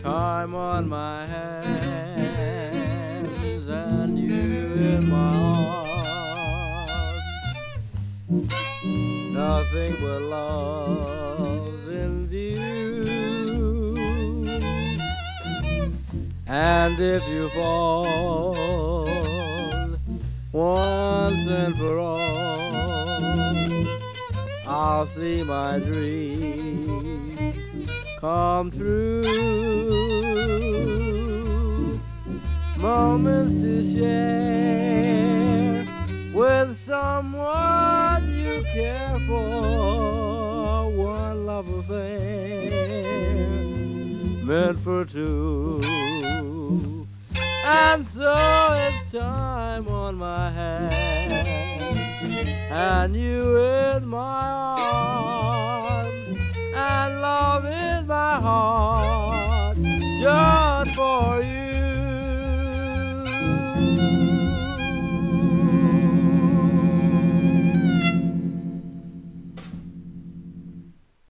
time on my hands and you in my arms. Nothing but love in view. And if you fall once and for all, I'll see my dreams come true. Moments to share with someone you care for. One love affair meant for two. And so it's time on my hand and you in my arms and love in my heart just for you.